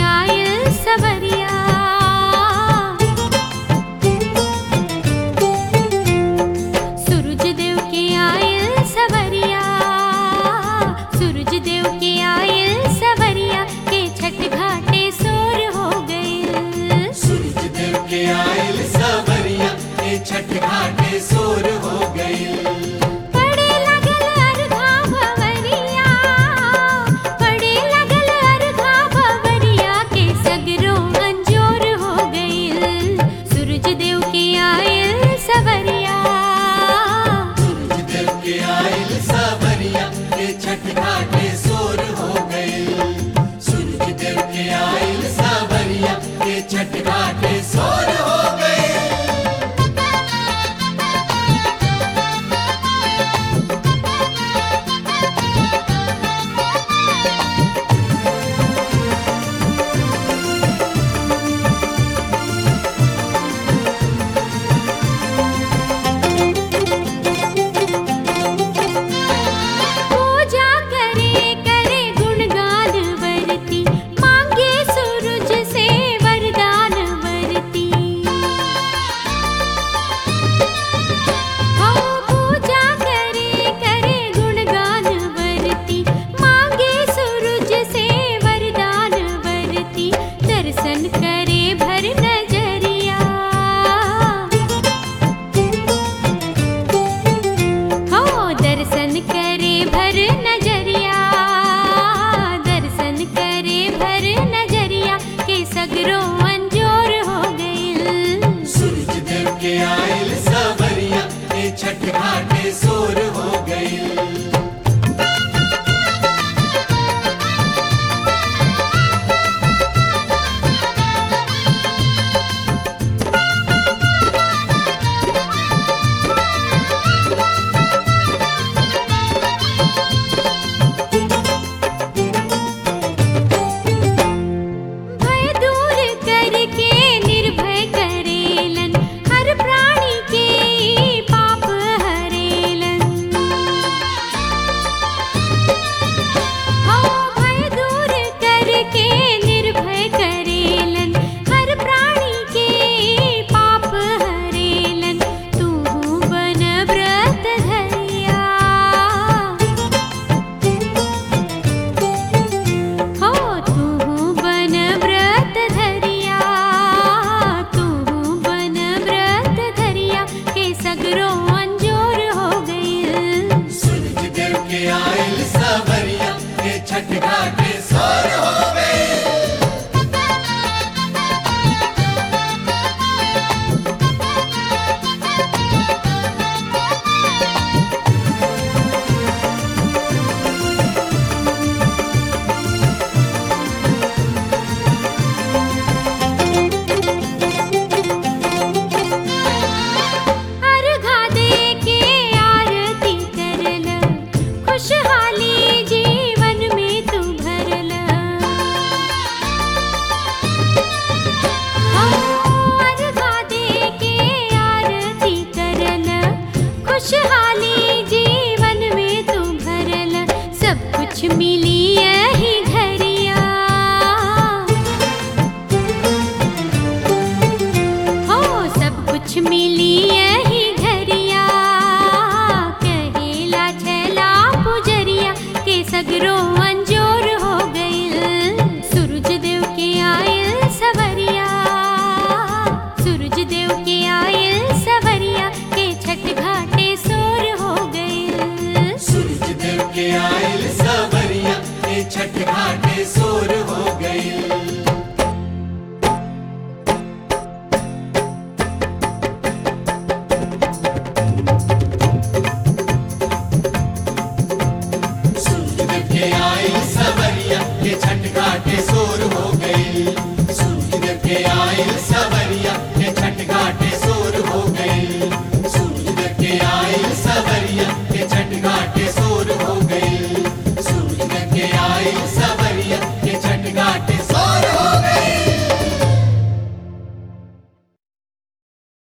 आयल सवरिया। सूरज देव के आयल सवरिया, सूरज देव के आयल सवरिया के छठ घाटे सोर हो गए। सूरज देव के आयल सवरिया के छठ घाटे सोर हो गई। पड़े लगल अर्घा भवरिया, पड़े लगल अर्घा भवरिया के सगरों अंजोर हो गई। सूरज देव के आयल सवरिया, सूरज देव के आयल सवरिया के छठ घाटे सोर हो गई। सूरज देव के आयल सवरिया के छठ घाटे